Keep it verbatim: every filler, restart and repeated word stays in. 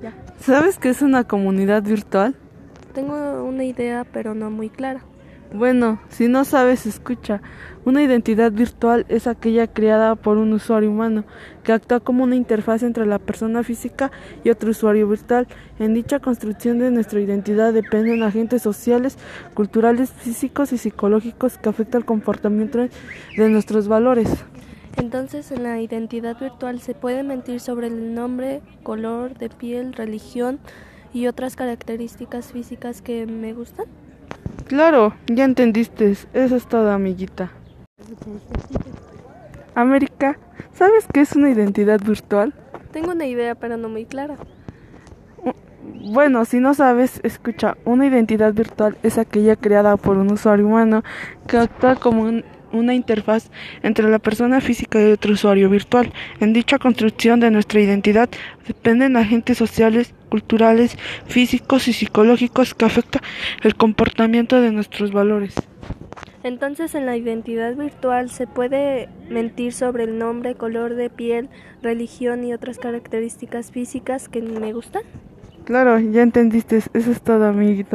Ya. ¿Sabes qué es una comunidad virtual? Tengo una idea, pero no muy clara. Bueno, si no sabes, escucha. Una identidad virtual es aquella creada por un usuario humano que actúa como una interfaz entre la persona física y otro usuario virtual. En dicha construcción de nuestra identidad dependen agentes sociales, culturales, físicos y psicológicos que afectan el comportamiento de nuestros valores. Entonces, en la identidad virtual se puede mentir sobre el nombre, color de piel, religión y otras características físicas que me gustan. Claro, ya entendiste. Eso es todo, amiguita. América, ¿sabes qué es una identidad virtual? Tengo una idea, pero no muy clara. Bueno, si no sabes, escucha, una identidad virtual es aquella creada por un usuario humano que actúa como un- una interfaz entre la persona física y otro usuario virtual. En dicha construcción de nuestra identidad dependen agentes sociales, culturales, físicos y psicológicos que afectan el comportamiento de nuestros valores. Entonces, en la identidad virtual se puede mentir sobre el nombre, color de piel, religión y otras características físicas que me gustan. Claro, ya entendiste, eso es todo, amiguita.